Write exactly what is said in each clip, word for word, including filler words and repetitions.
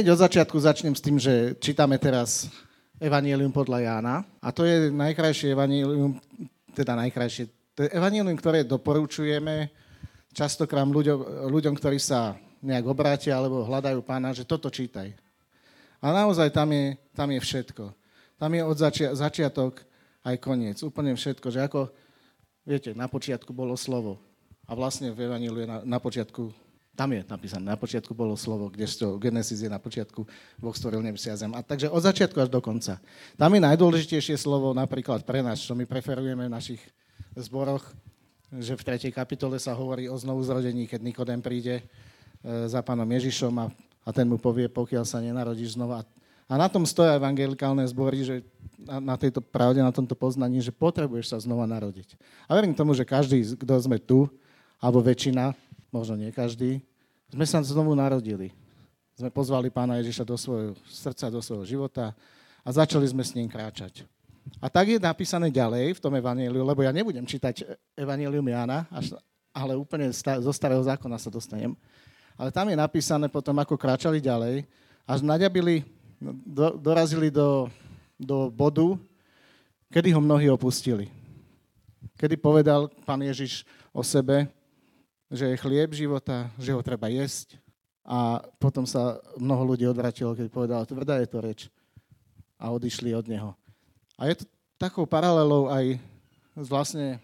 hneď od začiatku začnem s tým, že čítame teraz Evanjelium podľa Jána. A to je najkrajšie evanjelium, teda najkrajšie, to je evanjelium, ktoré doporučujeme častokrát ľuďom, ľuďom, ktorí sa nejak obrátia alebo hľadajú Pána, že toto čítaj. A naozaj tam je, tam je všetko. Tam je od začia- začiatok aj koniec. Úplne všetko, že ako, viete, na počiatku bolo slovo. A vlastne v Evanjeliu je na, na počiatku, tam je napísané, na počiatku bolo slovo, kdežto Genesis je na počiatku, Boh stvoril nebesia a zem. A takže od začiatku až do konca. Tam je najdôležitejšie slovo napríklad pre nás, čo my preferujeme v našich zboroch, že v tretej kapitole sa hovorí o znovuzrodení, keď Nikodém príde e, za Pánom Ježišom a, a ten mu povie, pokiaľ sa nenarodíš znova. A na tom stoja evangelikálne zbory, že na, na tejto pravde, na tomto poznaní, že potrebuješ sa znova narodiť. A verím tomu, že každý, kto sme tu, alebo väčšina, možno nie každý, sme sa znovu narodili. Sme pozvali Pána Ježiša do svojho srdca, do svojho života a začali sme s ním kráčať. A tak je napísané ďalej v tom evanjeliu, lebo ja nebudem čítať evanjelium Jána, až, ale úplne zo starého zákona sa dostanem. Ale tam je napísané potom, ako kráčali ďalej, až naďabili, do, dorazili do, do bodu, kedy ho mnohí opustili. Kedy povedal Pán Ježiš o sebe, že je chlieb života, že ho treba jesť. A potom sa mnoho ľudí odvratilo, keď povedal, tvrdá je to reč. A odišli od neho. A je to takou paralelou aj s vlastne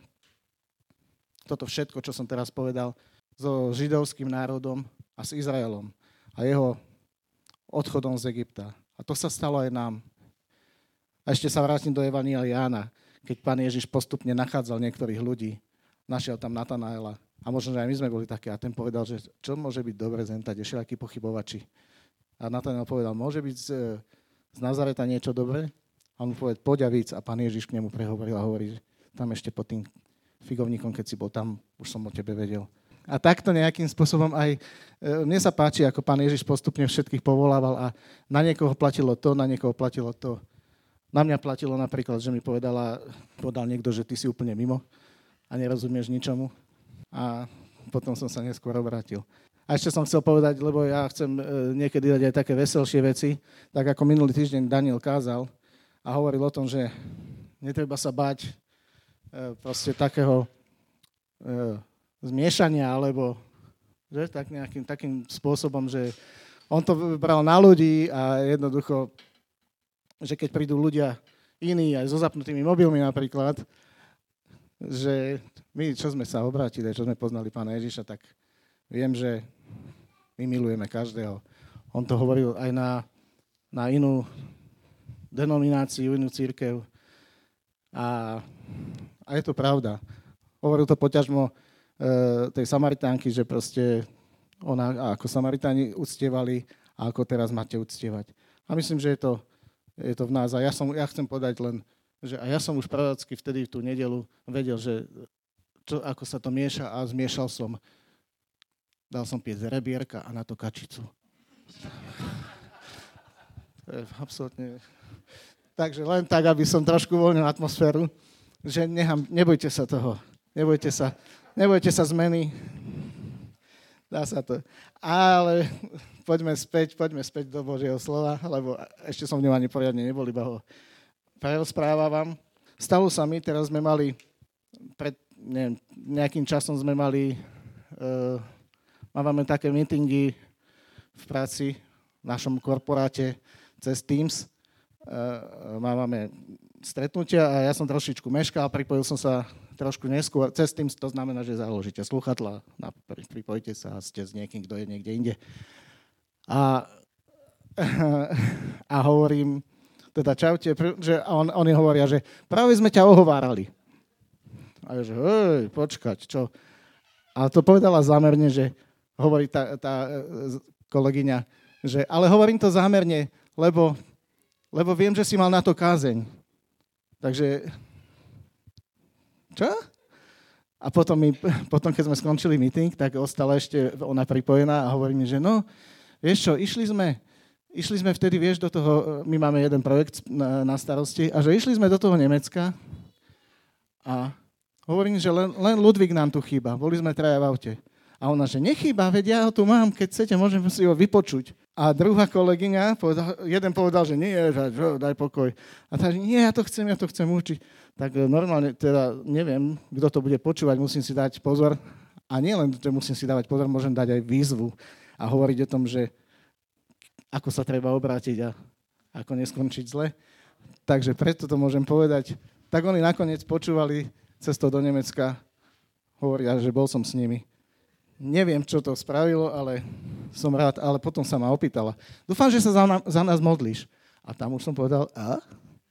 toto všetko, čo som teraz povedal, so židovským národom a s Izraelom a jeho odchodom z Egypta. A to sa stalo aj nám. A ešte sa vrátim do Evanjelia Jána, keď Pán Ježiš postupne nachádzal niektorých ľudí. Našiel tam Natanaela. A možno, že aj my sme boli také. A ten povedal, že čo môže byť dobre zentať, všelijakí pochybovači. A Natanael povedal, môže byť z, z Nazareta niečo dobré? A on mu povedal, poď a víc. A Pán Ježiš k nemu prehovoril a hovorí, že tam ešte pod tým figovníkom, keď si bol tam, už som o tebe vedel. A takto nejakým spôsobom aj mne sa páči, ako Pán Ježiš postupne všetkých povolával a na niekoho platilo to, na niekoho platilo to. Na mňa platilo napríklad, že mi povedala, povedal niekto, že ty si úplne mimo a nerozumieš ničomu. A potom som sa neskôr obrátil. A ešte som chcel povedať, lebo ja chcem niekedy dať aj také veselšie veci, tak ako minulý týždeň Daniel kázal a hovoril o tom, že netreba sa báť proste takého zmiešania, alebo že, tak nejakým takým spôsobom, že on to bral na ľudí a jednoducho, že keď prídu ľudia iní, aj so zapnutými mobilmi napríklad, že my, čo sme sa obrátili, čo sme poznali Pána Ježiša, tak viem, že my milujeme každého. On to hovoril aj na, na inú denomináciu, inú cirkev. A, a je to pravda. Hovoril to poťažmo e, tej Samaritánky, že proste ona ako Samaritáni uctievali a ako teraz máte uctievať. A myslím, že je to, je to v nás. A ja, som, ja chcem povedať len, že a ja som už prorocky vtedy v tú nedelu vedel, že čo, ako sa to mieša a zmiešal som. Dal som piec rebierka a na to kačicu. To je absolútne... Takže len tak, aby som trošku uvoľnil atmosféru, že nechám, nebojte sa toho. Nebojte sa. Nebojte sa zmeny. Dá sa to. Ale poďme späť, poďme späť do Božieho slova, lebo ešte som v ňom ani poriadne nebol, iba ho prerozprávam. Stalo sa mi, teraz sme mali, pred neviem, nejakým časom sme mali, uh, máme také meetingy v práci, v našom korporáte cez Teams. Uh, máme stretnutia a ja som trošičku meškal, pripojil som sa trošku neskôr. Cez Teams to znamená, že založíte slúchadlá, pripojíte sa a ste s niekým, kto je niekde inde. A, a hovorím, teda čaute, že on, oni hovoria, že práve sme ťa ohovárali. A ja, že hej, počkať, čo? Ale to povedala zámerne, že hovorí tá, tá kolegyňa, že ale hovorím to zámerne, lebo, lebo viem, že si mal na to kázeň. Takže, čo? A potom, my, potom, keď sme skončili meeting, tak ostala ešte ona pripojená a hovorí mi, že no, vieš čo, išli sme, Išli sme vtedy, vieš, do toho, my máme jeden projekt na, na starosti, a že išli sme do toho Nemecka a hovorím, že len, len Ludvík nám tu chýba. Boli sme traja v aute. A ona, že nechýba, veď ja ho tu mám, keď chcete, môžem si ho vypočuť. A druhá kolegyňa, povedal, jeden povedal, že nie, že daj pokoj. A tá, že nie, ja to chcem, ja to chcem učiť. Tak normálne, teda neviem, kto to bude počúvať, musím si dať pozor. A nie len, že musím si dávať pozor, môžem dať aj výzvu a hovoriť o tom, že ako sa treba obrátiť a ako neskončiť zle. Takže preto to môžem povedať. Tak oni nakoniec počúvali cestou do Nemecka, hovoria, že bol som s nimi. Neviem, čo to spravilo, ale som rád, ale potom sa ma opýtala. Dúfam, že sa za, na, za nás modlíš. A tam už som povedal, a?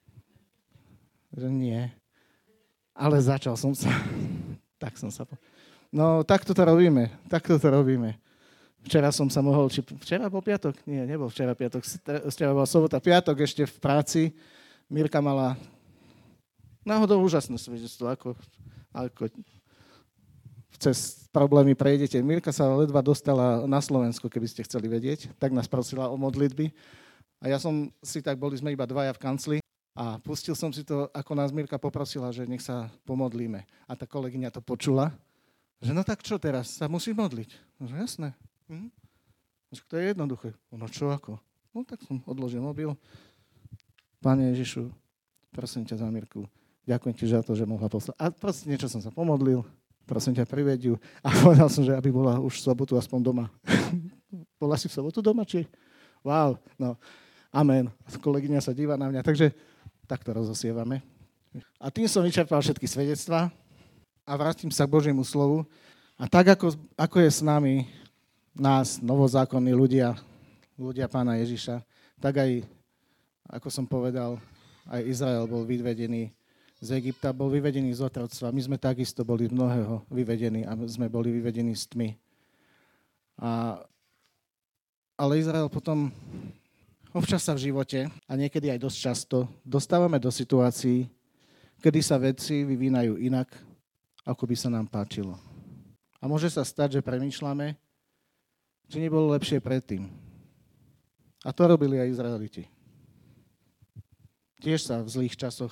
Že nie. Ale začal som sa. Tak som sa po... No, takto to robíme. Takto to robíme. Včera som sa mohol... Či, včera bol piatok? Nie, nebol včera piatok. Včera bola sobota. Piatok ešte v práci. Mirka mala náhodou úžasné svedectvo, ako... ako cez problémy prejdete. Mirka sa ledva dostala na Slovensko, keby ste chceli vedieť, tak nás prosila o modlitby. A ja som si tak, boli sme iba dvaja v kancli a pustil som si to, ako nás Mirka poprosila, že nech sa pomodlíme. A tá kolegyňa to počula, že no tak čo teraz, sa musí modliť. No, že jasné. Mhm. Že to je jednoduché. No čo ako? No tak som odložil mobil. Pane Ježišu, prosím ťa za Mirku, ďakujem ti za to, že mohla poslať. A proste niečo som sa pomodlil. Prosím ťa, priveď ju. A povedal som, že aby bola už v sobotu aspoň doma. Bola si v sobotu doma, či? Wow, no, amen. Kolegyňa sa díva na mňa, takže takto rozosievame. A tým som vyčerpal všetky svedectvá a vrátim sa k Božiemu slovu. A tak, ako, ako je s nami, nás, novozákonní ľudia, ľudia Pána Ježiša, tak aj, ako som povedal, aj Izrael bol vyvedený z Egypta, bol vyvedený z otroctva. My sme takisto boli z mnohého vyvedení a sme boli vyvedení z tmy. A, ale Izrael potom občas sa v živote a niekedy aj dosť často dostávame do situácií, kedy sa veci vyvínajú inak, ako by sa nám páčilo. A môže sa stať, že premýšľame, či nebolo lepšie predtým. A to robili aj Izraeliti. Tiež sa v zlých časoch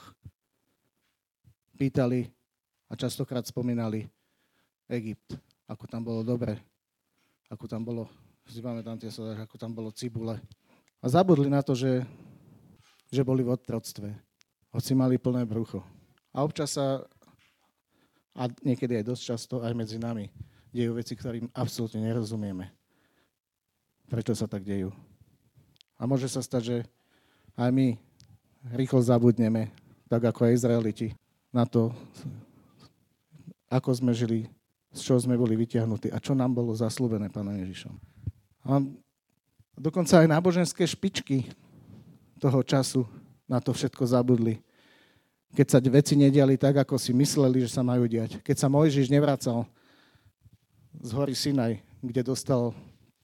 pýtali a častokrát spomínali Egypt, ako tam bolo dobre, ako tam bolo, si pamätám tie slova, ako tam bolo cibule. A zabudli na to, že, že boli v otroctve, hoci mali plné brucho. A občas sa, a niekedy aj dosť často, aj medzi nami, dejú veci, ktorým absolútne nerozumieme. Prečo sa tak dejú? A môže sa stať, že aj my rýchlo zabudneme, tak ako aj Izraeliti, na to, ako sme žili, z čoho sme boli vyťahnutí a čo nám bolo zasľúbené Pánom Ježišom. A dokonca aj náboženské špičky toho času na to všetko zabudli. Keď sa veci nediali tak, ako si mysleli, že sa majú diať. Keď sa Mojžiš nevracal z hory Sinaj, kde dostal,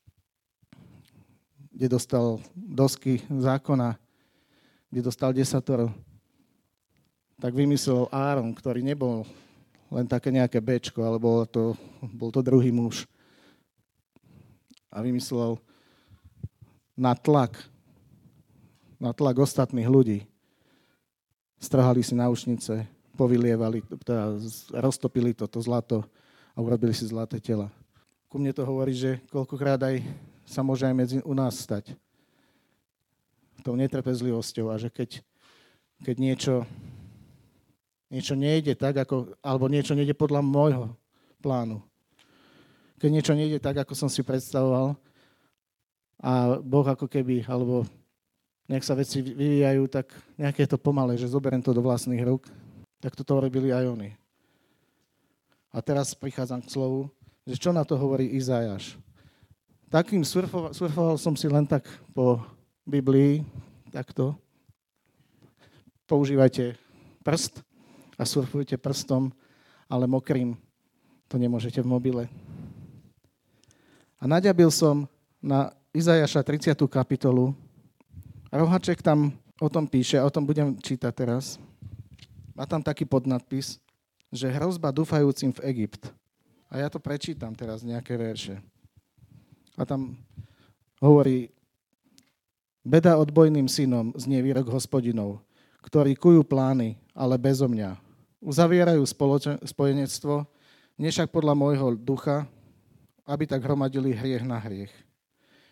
kde dostal dosky zákona, kde dostal desatoro, tak vymyslel Áron, ktorý nebol len také nejaké béčko, ale bol to, bol to druhý muž. A vymyslel na tlak, na tlak ostatných ľudí. Strhali si náušnice, povylievali, teda roztopili toto zlato a urobili si zlaté tela. Ku mne to hovorí, že koľkokrát aj sa môže aj medzi u nás stať tou netrpezlivosťou a že keď, keď niečo niečo nejde tak, ako, alebo niečo nejde podľa môjho plánu. Keď niečo nejde tak, ako som si predstavoval a Boh ako keby, alebo nech sa veci vyvíjajú, tak nejaké je to pomalé, že zoberiem to do vlastných rúk, tak toto robili aj oni. A teraz prichádzam k slovu, že čo na to hovorí Izajáš. Takým surfoval, surfoval som si len tak po Biblii, takto. Používajte prst a surfujte prstom, ale mokrým to nemôžete v mobile. A naďabil som na Izajaša tridsiatu kapitolu. Rohaček tam o tom píše, a o tom budem čítať teraz. Má tam taký podnadpis, že hrozba dúfajúcim v Egypt. A ja to prečítam teraz, nejaké verše. A tam hovorí: beda odbojným synom znie výrok Hospodinov, ktorí kujú plány, ale bezo mňa. Uzavierajú spoločen- spojenectvo, nie však podľa môjho ducha, aby tak hromadili hriech na hriech.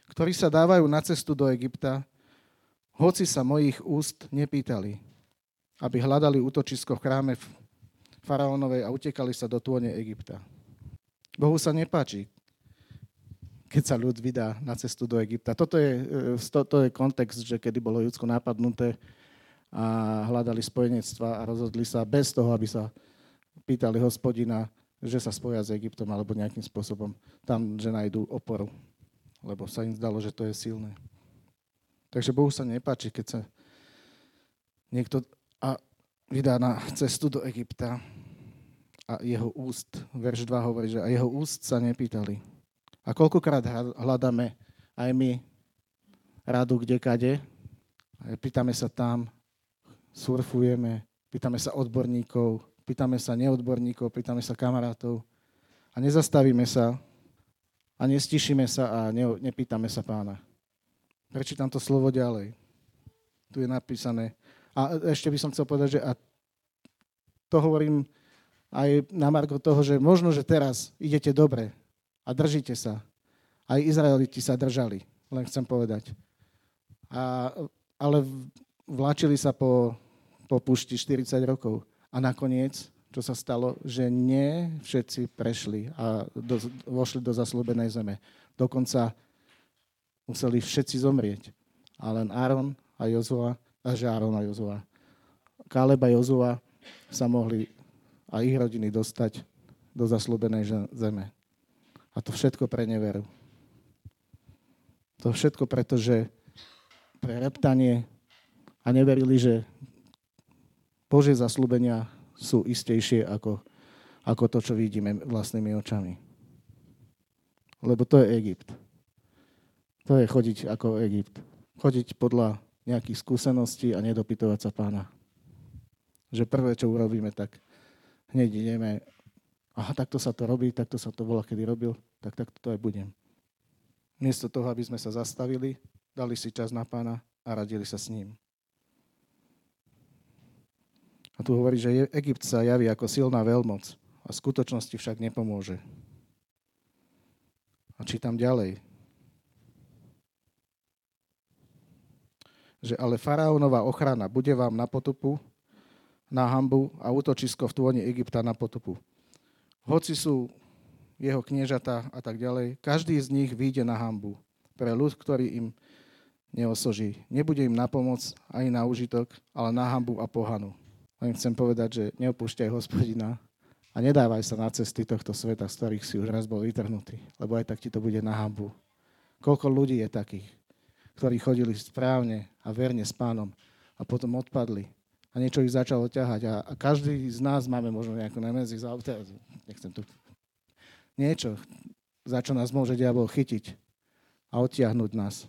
ktorí sa dávajú na cestu do Egypta, hoci sa mojich úst nepýtali, aby hľadali útočisko v chráme faraónovej a utekali sa do tône Egypta. Bohu sa nepáči, keď sa ľud vydá na cestu do Egypta. Toto je, to je kontext, že kedy bolo Judsko napadnuté a hľadali spojenectva a rozhodli sa bez toho, aby sa pýtali Hospodina, že sa spoja s Egyptom alebo nejakým spôsobom tam, že nájdú oporu, lebo sa im zdalo, že to je silné. Takže Bohu sa nepáči, keď sa niekto a vydá na cestu do Egypta a jeho úst, verš dva hovorí, že a jeho úst sa nepýtali. A koľkokrát hľadáme aj my radu kdekade, pýtame sa tam, surfujeme, pýtame sa odborníkov, pýtame sa neodborníkov, pýtame sa kamarátov a nezastavíme sa a nestišíme sa a ne, nepýtame sa Pána. Prečítam to slovo ďalej. Tu je napísané. A ešte by som chcel povedať, že a to hovorím aj na margo toho, že možno, že teraz idete dobre a držíte sa. Aj Izraeliti sa držali, len chcem povedať. A, ale vláčili sa po, po púšti štyridsať rokov. A nakoniec, čo sa stalo, že nie všetci prešli a do, vošli do zasľúbenej zeme. Dokonca museli všetci zomrieť. A len Áron a Jozua, a že Áron a Jozua, Káleb a Jozua sa mohli a ich rodiny dostať do zasľúbenej zeme. A to všetko pre neveru. To všetko preto, že pre reptanie a neverili, že Božie zasľúbenia sú istejšie ako, ako to, čo vidíme vlastnými očami. Lebo to je Egypt. To je chodiť ako Egypt. Chodiť podľa nejakých skúseností a nedopytovať sa Pána. Že prvé, čo urobíme, tak hneď ideme, aha, takto sa to robí, takto sa to volá, kedy robil, tak takto to aj budem. Miesto toho, aby sme sa zastavili, dali si čas na Pána a radili sa s ním. A tu hovorí, že Egypt sa javí ako silná veľmoc a v skutočnosti však nepomôže. A čítam ďalej. Že ale faraónova ochrana bude vám na potupu, na hanbu a útočisko v tôni Egypta na potupu. Hoci sú jeho kniežatá a tak ďalej, každý z nich vyjde na hanbu pre ľud, ktorý im neosoží. Nebude im na pomoc ani na užitok, ale na hanbu a pohanu. Len chcem povedať, že neopúšťaj Hospodina a nedávaj sa na cesty tohto sveta, z ktorých si už raz bol vytrhnutý, lebo aj tak ti to bude na hanbu. Koľko ľudí je takých, ktorí chodili správne a verne s Pánom a potom odpadli a niečo ich začalo ťahať a, a každý z nás máme možno nejakú nemedzi, nechcem tu niečo, za čo nás môže diabol chytiť a odtiahnuť nás.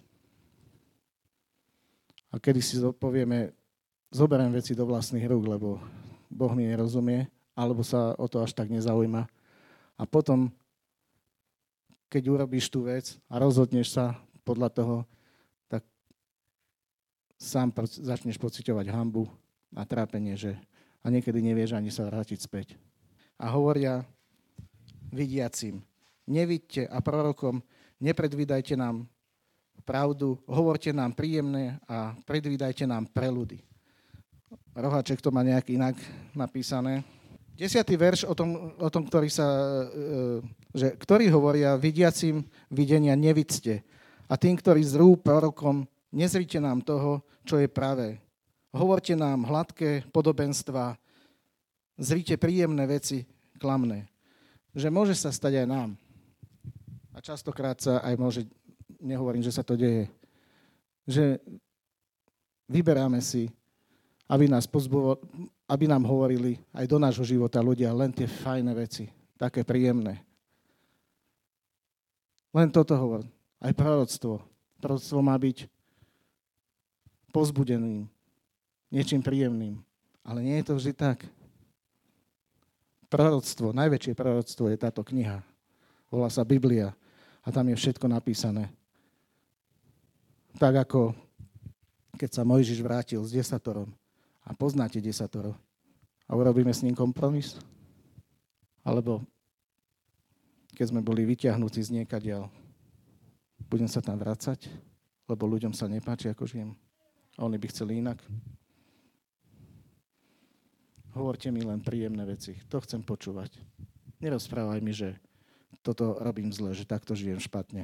A kedy si povieme, zoberiem veci do vlastných rúk, lebo Boh mi nerozumie, alebo sa o to až tak nezaujíma. A potom, keď urobíš tú vec a rozhodneš sa podľa toho, tak sám začneš pociťovať hanbu a trápenie, že a niekedy nevieš ani sa vrátiť späť. A hovoria vidiacim, nevidte a prorokom, nepredvídajte nám pravdu, hovorte nám príjemné a predvídajte nám preludy. Roháček to má nejak inak napísané. Desiatý verš o tom, o tom ktorý sa, že, ktorí hovoria vidiacim videnia nevidzte a tým, ktorí zrú prorokom, nezrite nám toho, čo je pravé. Hovorte nám hladké podobenstva, zrite príjemné veci, klamné. Že môže sa stať aj nám. A častokrát sa aj môže, nehovorím, že sa to deje, že vyberáme si, aby, nás pozbuvo, aby nám hovorili aj do nášho života ľudia len tie fajné veci, také príjemné. Len toto hovor. Aj proroctvo. Proroctvo má byť pozbudeným, niečím príjemným. Ale nie je to vždy tak. Proroctvo, najväčšie proroctvo je táto kniha. Volá sa Biblia a tam je všetko napísané. Tak ako keď sa Mojžiš vrátil s desatorom a poznáte desatoro a urobíme s ním kompromis? Alebo keď sme boli vyťahnutí z niekadiaľ Budem sa tam vracať, lebo ľuďom sa nepáči, ako žijem. A oni by chceli inak. Hovorte mi len príjemné veci. To chcem počúvať. Nerozprávaj mi, že toto robím zle, že takto žijem špatne.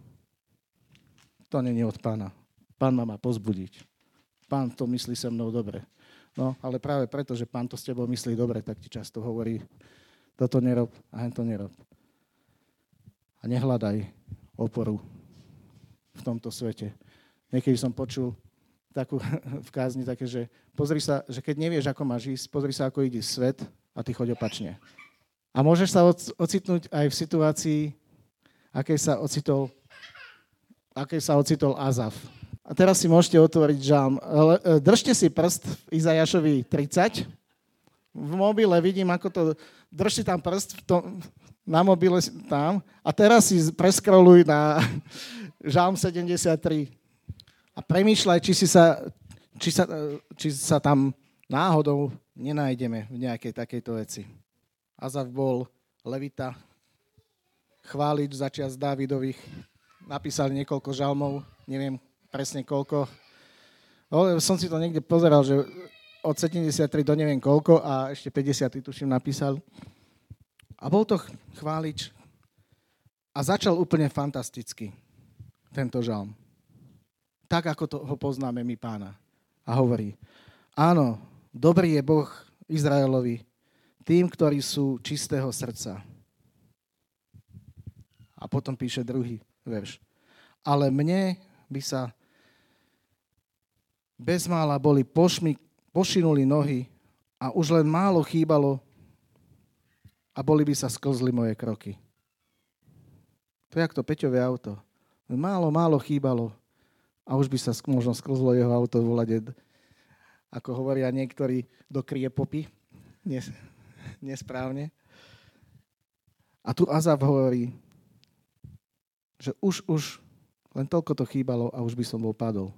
To nie je od Pána. Pán ma má pozbudiť. Pán to myslí so mnou dobre. No, ale práve preto, že Pán to s tebou myslí dobre, tak ti často hovorí, toto nerob a hen to nerob. A nehľadaj oporu v tomto svete. Niekedy som počul takú v kázni také, že pozri sa, že keď nevieš, ako máš ísť, pozri sa, ako ide svet a ty choď opačne. A môžeš sa ocitnúť aj v situácii, akej sa ocitol, akej sa ocitol Azaf. A teraz si môžete otvoriť žalm. Držte si prst v Izajašovi tridsať. V mobile vidím, ako to... Drž si tam prst v tom, na mobile tam. A teraz si preskroluj na žalm sedemdesiattri. A premýšľaj, či, si sa, či, sa, či sa tam náhodou nenájdeme v nejakej takejto veci. Azaf bol levita, chválič za čias Dávidových. Napísali niekoľko žalmov, neviem presne koľko. No, som si to niekde pozeral, že od sedemdesiattri do neviem koľko a ešte päťdesiat tuším napísal. A bol to chválič a začal úplne fantasticky tento žalm. Tak, ako to ho poznáme my Pána. A hovorí, áno, dobrý je Boh Izraelovi, tým, ktorí sú čistého srdca. A potom píše druhý verš. Ale mne by sa bezmála boli pošmi, pošinuli nohy a už len málo chýbalo a boli by sa sklzli moje kroky. To je jak to Peťové auto. Málo, málo chýbalo a už by sa možno sklzlo jeho auto volať, ako hovoria niektorí, do kriepopy. Nes, nesprávne. A tu Azaf hovorí, že už, už len toľko to chýbalo a už by som bol padol.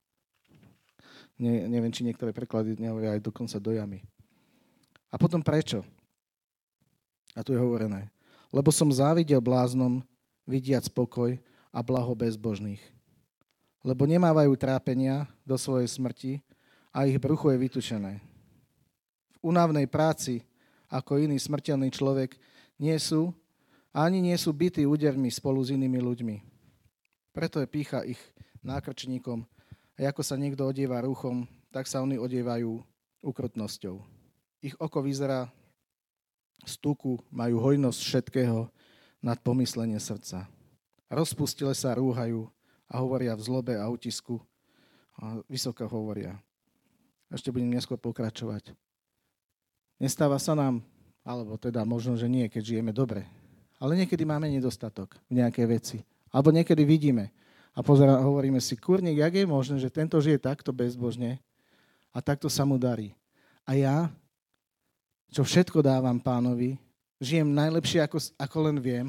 Ne, neviem, či niektoré preklady nehovoria aj dokonca do jamy. A potom prečo? A tu je hovorené. Lebo som závidel bláznom vidiac pokoj a blaho bezbožných. Lebo nemávajú trápenia do svojej smrti a ich brucho je vytučené. V únavnej práci, ako iný smrteľný človek, nie sú, ani nie sú bití údermi spolu s inými ľuďmi. Preto je pýcha ich nákrčníkom a ako sa niekto odieva ruchom, tak sa oni odievajú ukrutnosťou. Ich oko vyzerá z tuku, majú hojnosť všetkého nad pomyslenie srdca. Rozpustile sa, rúhajú a hovoria v zlobe a utisku a vysoko hovoria. Ešte budem neskôr pokračovať. Nestáva sa nám, alebo teda možno, že nie, keď žijeme dobre, ale niekedy máme nedostatok v nejakej veci. Alebo niekedy vidíme a pozera, hovoríme si, kurník, jak je možné, že tento žije takto bezbožne a takto sa mu darí. A ja, čo všetko dávam Pánovi, žijem najlepšie, ako, ako len viem,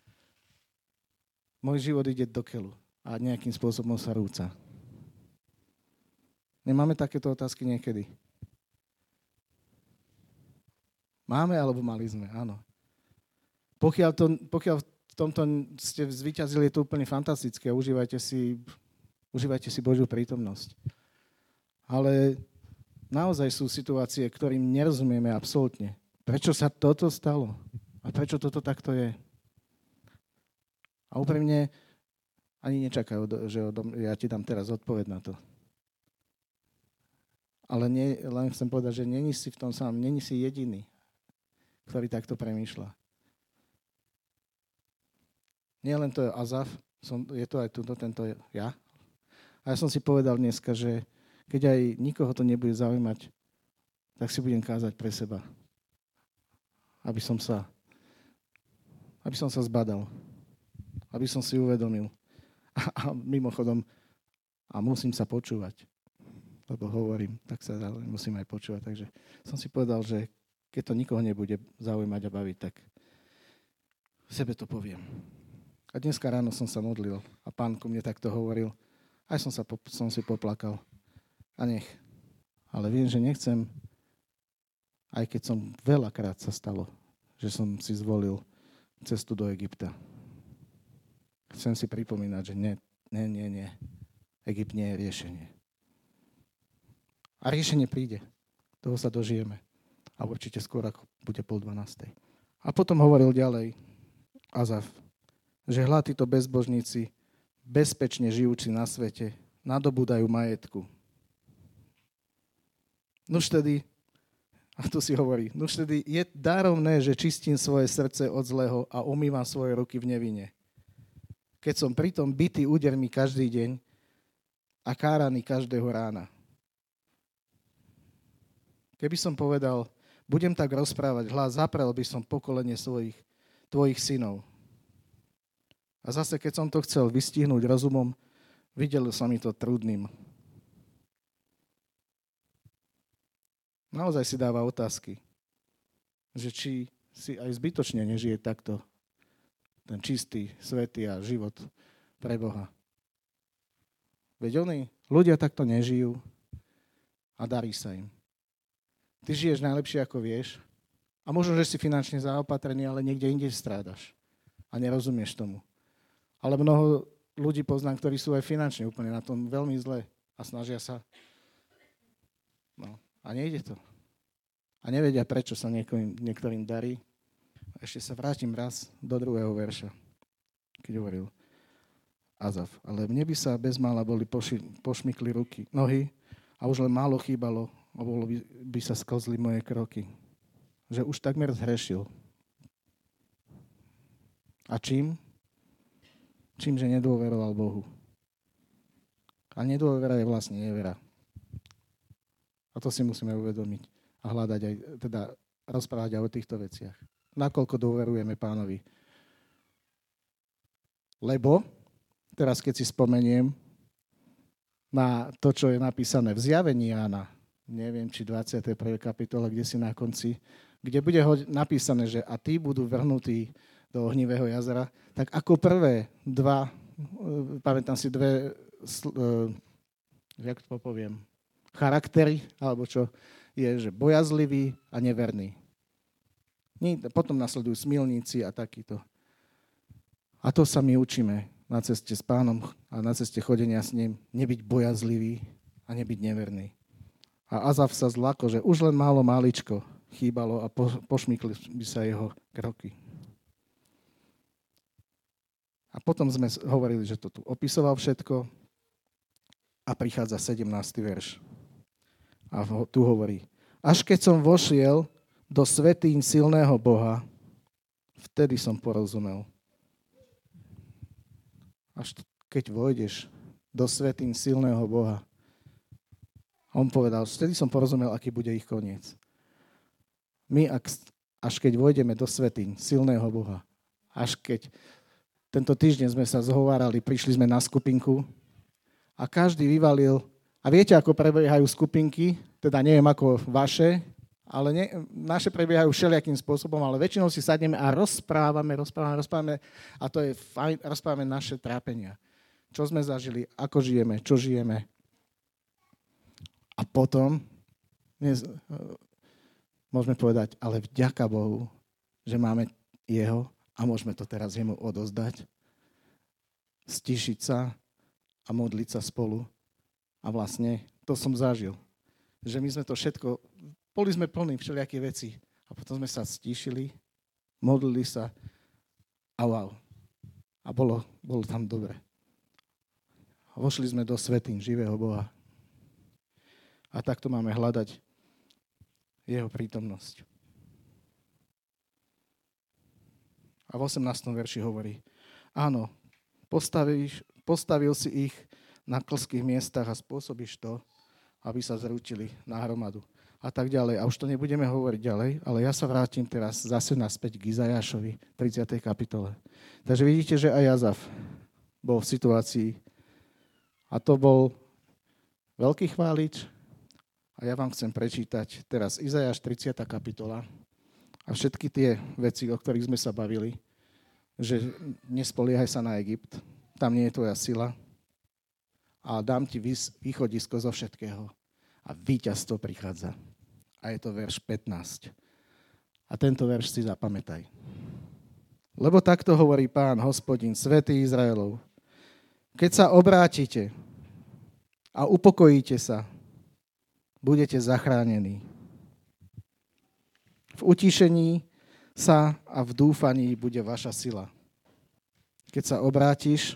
môj život ide do keľu a nejakým spôsobom sa rúca. Nemáme takéto otázky niekedy? Máme, alebo mali sme, áno. Pokiaľ, to, pokiaľ v tomto ste zvíťazili, je to úplne fantastické. Užívajte si, užívajte si Božiu prítomnosť. Ale naozaj sú situácie, ktorým nerozumieme absolútne. Prečo sa toto stalo? A prečo toto takto je? A úprimne ani nečakajú, že ja ti dám teraz odpoveď na to. Ale nie, len chcem povedať, že není si v tom sám, není si jediný, ktorý takto premýšľa. Nie len to je Azaf, som, je to aj tuto, tento ja. A ja som si povedal dneska, že keď aj nikoho to nebude zaujímať, tak si budem kázať pre seba. Aby som sa, aby som sa zbadal. Aby som si uvedomil. A, a mimochodom, a musím sa počúvať. Lebo hovorím, tak sa musím aj počúvať. Takže som si povedal, že keď to nikoho nebude zaujímať a baviť, tak sebe to poviem. A dneska ráno som sa modlil a Pán ku mne takto hovoril. Aj som, sa, som si poplakal. A nech. Ale viem, že nechcem, aj keď som veľakrát sa stalo, že som si zvolil cestu do Egypta. chcem si pripomínať, že nie, nie, nie, nie. Egypt nie je riešenie. A riešenie príde. Toho sa dožijeme. A určite skôr, ako bude pol dvanástej. A potom hovoril ďalej Azaf, že hľa títo bezbožníci, bezpečne žijúci na svete, nadobúdajú majetku. Nuž tedy, a tu si hovorí, nuž tedy je darovné, že čistím svoje srdce od zlého a umývam svoje ruky v nevine. Keď som pritom bitý údermi každý deň a káraný každého rána. Keby som povedal, budem tak rozprávať, hľa, zaprel by som pokolenie svojich, tvojich synov. A zase, keď som to chcel vystihnúť rozumom, videl sa mi to trudným. Naozaj si dáva otázky, že či si aj zbytočne nežije takto ten čistý, svätý a život pre Boha. Veď oni, ľudia takto nežijú a darí sa im. Ty žiješ najlepšie, ako vieš a možno, že si finančne zaopatrený, ale niekde inde strádaš a nerozumieš tomu. Ale mnoho ľudí poznám, ktorí sú aj finančne úplne na tom veľmi zle a snažia sa. No, a nejde to. A nevedia, prečo sa niektorým, niektorým darí. Ešte sa vrátim raz do druhého verša, keď hovoril Azaf. Ale mne by sa bezmála boli poši, pošmykli ruky, nohy a už len málo chýbalo a bolo by, by sa sklzli moje kroky. Že už takmer zhrešil. A čím? Čím, že nedôveroval Bohu. A nedôvera je vlastne nevera. A to si musíme uvedomiť a hľadať aj, teda rozprávať aj o týchto veciach. Nakoľko dôverujeme Pánovi. Lebo, teraz keď si spomeniem na to, čo je napísané v Zjavení Jána, neviem, či dvadsiatej prvej kapitole, kde si na konci, kde bude napísané, že a tí budú vrhnutí do ohnivého jazera, tak ako prvé dva, pamätám si dve, jak to poviem, charaktery, alebo čo je, že bojazlivý a neverný. Potom nasledujú smilníci a takýto. A to sa my učíme na ceste s Pánom a na ceste chodenia s ním, nebyť bojazlivý a nebyť neverný. A Azaf sa zlako, že už len málo máličko chýbalo a po, pošmykli by sa jeho kroky. A potom sme hovorili, že to tu opisoval všetko a prichádza sedemnásty verš. A tu hovorí, až keď som vošiel do svätýň silného Boha, vtedy som porozumel. Až keď vojdeš do svätýň silného Boha, on povedal, vtedy som porozumel, aký bude ich koniec. My, ak, až keď vojdeme do svätýň silného Boha, až keď tento týždeň sme sa zhovárali, prišli sme na skupinku a každý vyvalil, a viete, ako prebiehajú skupinky, teda neviem ako vaše, ale ne, naše prebiehajú všelijakým spôsobom, ale väčšinou si sadneme a rozprávame, rozprávame, rozprávame a to je fajn, rozprávame naše trápenia. Čo sme zažili, ako žijeme, čo žijeme. A potom dnes, môžeme povedať, ale vďaka Bohu, že máme jeho a môžeme to teraz jemu odozdať, stišiť sa a modliť sa spolu. A vlastne to som zažil. Že my sme to všetko, boli sme plní všelijakých vecí. A potom sme sa stíšili, modlili sa a wow. A bolo, bolo tam dobre. A vošli sme do svätýň živého Boha. A takto máme hľadať jeho prítomnosť. A v osemnástom verši hovorí, áno, postavíš, postavil si ich na klských miestach a spôsobíš to, aby sa zrútili na hromadu. A tak ďalej. A už to nebudeme hovoriť ďalej, ale ja sa vrátim teraz zase naspäť k Izajášovi, tridsiatej kapitole. Takže vidíte, že aj Azaf bol v situácii a to bol veľký chválič. A ja vám chcem prečítať teraz Izajáš tridsiata kapitola a všetky tie veci, o ktorých sme sa bavili, že nespoliehaj sa na Egypt, tam nie je tvoja sila a dám ti východisko zo všetkého a víťazstvo prichádza. A je to verš pätnásť. A tento verš si zapamätaj. Lebo takto hovorí Pán, Hospodin, Svätý Izraelov. Keď sa obrátite a upokojíte sa, budete zachránení. V utíšení sa a v dúfaní bude vaša sila. Keď sa obrátiš,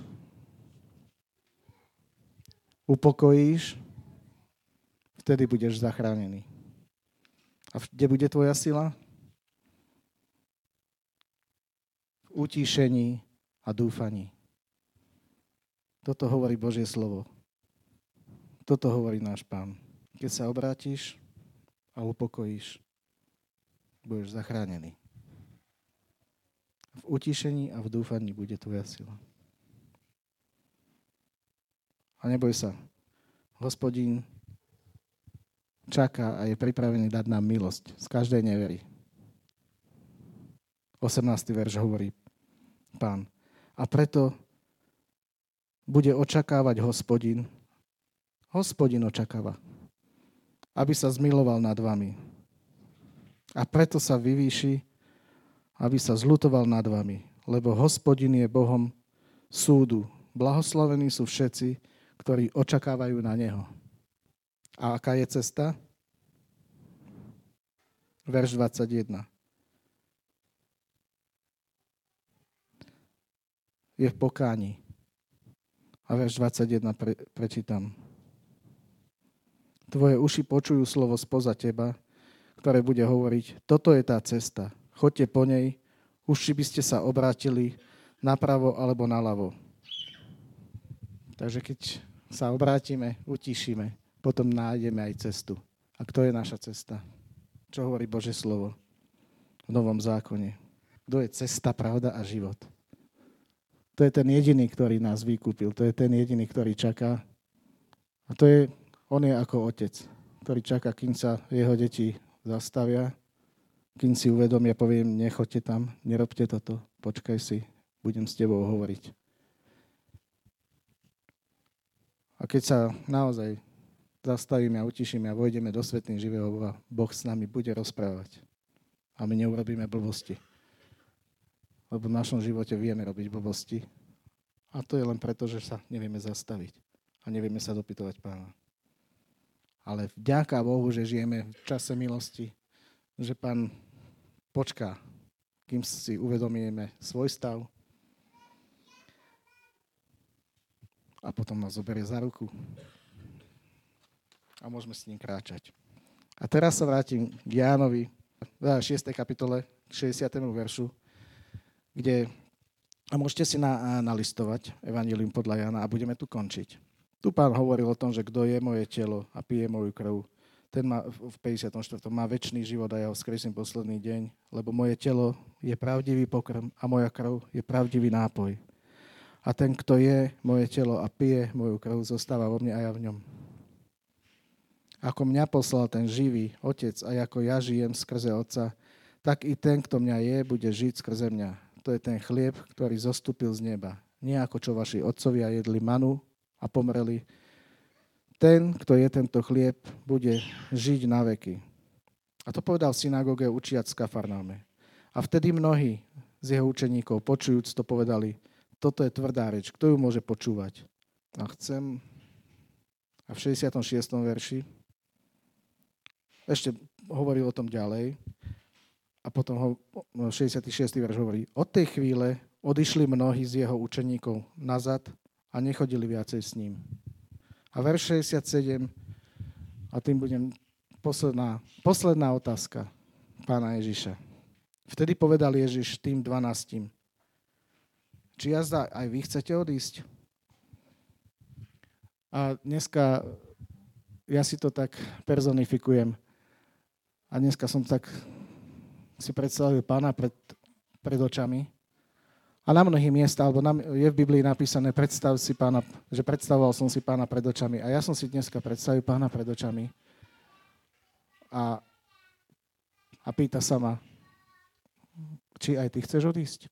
upokojíš, vtedy budeš zachránený. A kde bude tvoja sila? V utíšení a dúfaní. Toto hovorí Božie slovo. Toto hovorí náš Pán. Keď sa obrátiš a upokojíš, budeš zachránený. V utíšení a v dúfaní bude tvoja sila. A neboj sa, Hospodin čaká a je pripravený dať nám milosť z každej nevery. osemnásty verš hovorí Pán. A preto bude očakávať Hospodin. Hospodin očakáva, aby sa zmiloval nad vami. A preto sa vyvýši, aby sa zľutoval nad vami. Lebo Hospodin je Bohom súdu. Blahoslavení sú všetci, ktorí očakávajú na Neho. A aká je cesta? Verš dvadsaťjeden. Je v pokáni. A verš dvadsaťjeden pre, prečítam. Tvoje uši počujú slovo spoza teba, ktoré bude hovoriť, toto je tá cesta, choďte po nej, uši by ste sa obrátili napravo alebo naľavo. Takže keď sa obrátime, utíšime, potom nájdeme aj cestu. A kto je naša cesta? Čo hovorí Božie slovo v Novom zákone? Kto je cesta, pravda a život? To je ten jediný, ktorý nás vykúpil. To je ten jediný, ktorý čaká. A to je, on je ako otec, ktorý čaká, kým sa jeho deti zastavia, kým si uvedomia, poviem, nechoďte tam, nerobte toto, počkaj si, budem s tebou hovoriť. A keď sa naozaj zastavíme a utišíme a vojdeme do svätýň živého Boha, Boh s nami bude rozprávať. A my neurobíme blbosti. Lebo v našom živote vieme robiť blbosti. A to je len preto, že sa nevieme zastaviť. A nevieme sa dopytovať Pána. Ale vďaka Bohu, že žijeme v čase milosti, že Pán počká, kým si uvedomíme svoj stav a potom nás zoberie za ruku a môžeme s ním kráčať. A teraz sa vrátim k Jánovi, šiestej kapitole, šesťdesiatemu veršu, kde, a môžete si na, nalistovať Evanjelium podľa Jána a budeme tu končiť. Tu Pán hovoril o tom, že kto je moje telo a pije moju krv, ten má v päťdesiatom štvrtom má večný život a ja ho skresím posledný deň, lebo moje telo je pravdivý pokrm a moja krv je pravdivý nápoj. A ten, kto je moje telo a pije moju krv, zostáva vo mne a ja v ňom. Ako mňa poslal ten živý Otec a ako ja žijem skrze Otca, tak i ten, kto mňa je, bude žiť skrze mňa. To je ten chlieb, ktorý zostúpil z neba. Nie ako čo vaši otcovia jedli manu a pomreli. Ten, kto je tento chlieb, bude žiť na veky. A to povedal v synagóge učiac v Kafarnáme. A vtedy mnohí z jeho učeníkov, počujúc to, povedali, toto je tvrdá reč, kto ju môže počúvať? A chcem... A v šesťdesiatom šiestom verši ešte hovoril o tom ďalej. A potom ho, šesťdesiaty šiesty verš hovorí, od tej chvíle odišli mnohí z jeho učeníkov nazad a nechodili viacej s ním. A verš šesťdesiatsedem, a tým budem posledná, posledná otázka Pána Ježiša. Vtedy povedal Ježiš tým dvanáctim, či jazda aj vy chcete odísť? A dneska ja si to tak personifikujem. A dneska som tak si predstavil Pána pred, pred očami. A na mnohých miestach, alebo na, je v Biblii napísané, predstav si Pána, že predstavoval som si Pána pred očami. A ja som si dneska predstavil Pána pred očami. A, a pýta sa ma, či aj ty chceš odísť?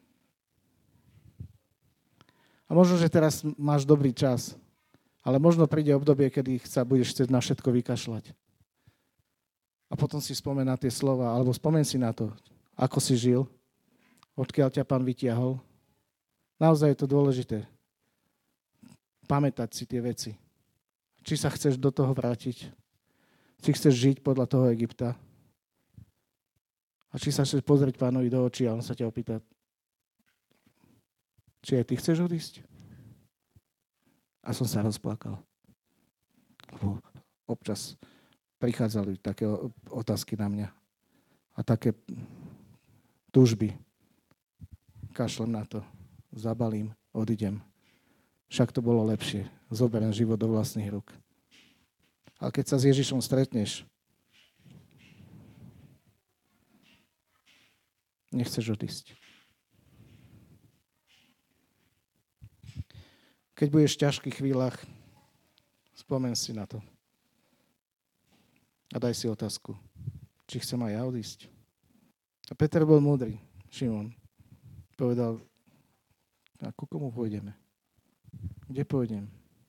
A možno, že teraz máš dobrý čas, ale možno príde obdobie, kedy sa budeš chcieť na všetko vykašľať. A potom si spomen na tie slova, alebo spomen si na to, ako si žil, odkiaľ ťa Pán vytiahol. Naozaj je to dôležité. Pamätať si tie veci. Či sa chceš do toho vrátiť, či chceš žiť podľa toho Egypta a či sa chceš pozrieť Pánovi do očí a on sa ťa opýta, či aj ty chceš odísť? A som sa rozplakal. Občas prichádzali také otázky na mňa a také túžby. Kašlem na to, zabalím, odídem. Však to bolo lepšie. Zoberiem život do vlastných rúk. Ale keď sa s Ježišom stretneš, nechceš odísť. Keď budeš v ťažkých chvíľach, spomen si na to. A daj si otázku, či chcem aj ja odísť. A Peter bol múdry. Šimon povedal, a ku komu pôjdeme? Kde pôjdem?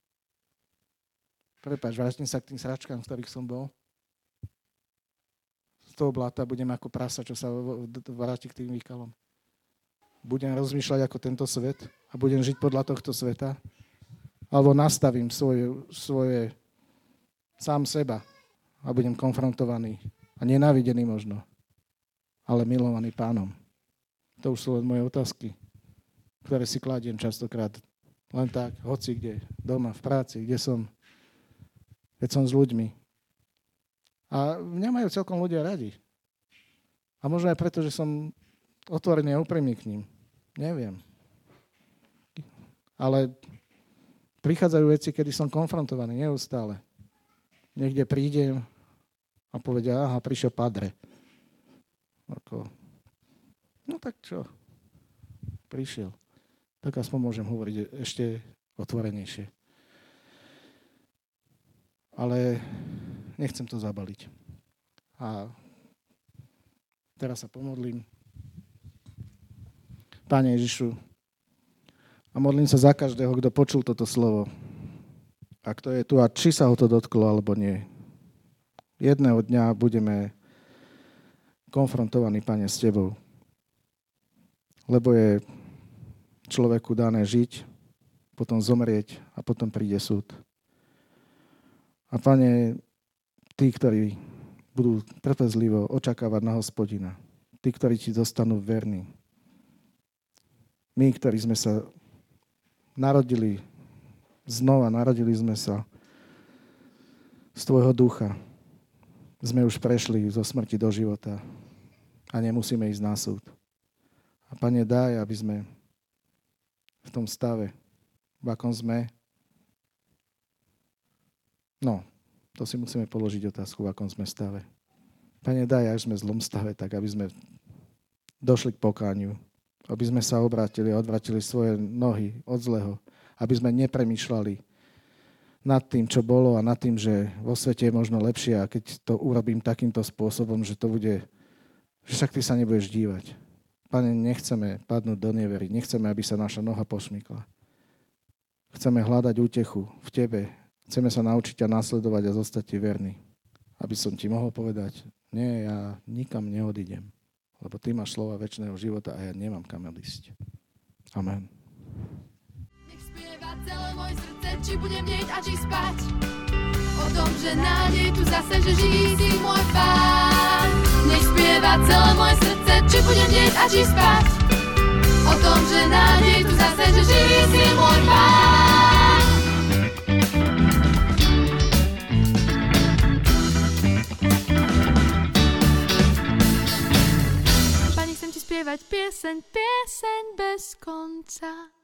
Prepáč, vrátim sa k tým sračkám, v ktorých som bol. Z toho blata budem ako prasa, čo sa vráti k tým výkalom. Budem rozmýšľať ako tento svet a budem žiť podľa tohto sveta. Alebo nastavím svoje, svoje sám seba a budem konfrontovaný a nenávidený možno, ale milovaný Pánom. To už sú len moje otázky, ktoré si kladiem častokrát len tak, hoci kde, doma, v práci, kde som, keď som s ľuďmi. A mňa majú celkom ľudia radi. A možno aj preto, že som otvorený a úprimný k ním. Neviem. Ale prichádzajú veci, kedy som konfrontovaný neustále. Niekde prídem a povedia, aha, prišiel padre. Ako, no tak čo? Prišiel. Tak aspoň môžem hovoriť ešte otvorenejšie. Ale nechcem to zabaliť. A teraz sa pomodlím. Páne Ježišu, a modlím sa za každého, kto počul toto slovo. A kto je tu a či sa ho to dotklo, alebo nie. Jedného dňa budeme konfrontovaní, Pane, s Tebou. Lebo je človeku dané žiť, potom zomrieť a potom príde súd. A Pane, tí, ktorí budú trpezlivo očakávať na Hospodina, tí, ktorí Ti zostanú verní, my, ktorí sme sa narodili znova, narodili sme sa z Tvojho ducha, sme už prešli zo smrti do života a nemusíme ísť na súd. A Pane, daj, aby sme v tom stave, v akom sme, no, to si musíme položiť otázku, v akom sme stave. Pane, daj, až sme v zlom stave, tak aby sme došli k pokániu, aby sme sa obrátili a odvrátili svoje nohy od zlého, aby sme nepremýšľali nad tým, čo bolo a nad tým, že vo svete je možno lepšie a keď to urobím takýmto spôsobom, že to bude, že však Ty sa nebudeš dívať. Pane, nechceme padnúť do nevery, nechceme, aby sa naša noha pošmykla. Chceme hľadať útechu v Tebe, chceme sa naučiť ťa nasledovať a zostať Ti verný. Aby som Ti mohol povedať, nie, ja nikam neodídem, lebo Ty máš slova večného života a ja nemám kam odísť. Amen. Nech spieva celé moje srdce, či budem deť a či spať. O tom, že nádej tu zase, že živý si môj Pán. Nech spieva celé moje srdce, či budem deť a či spať. O tom, že nádej tu zase, že živý si môj Pán. Pane, chcem Ti spievať pieseň, pieseň bez konca.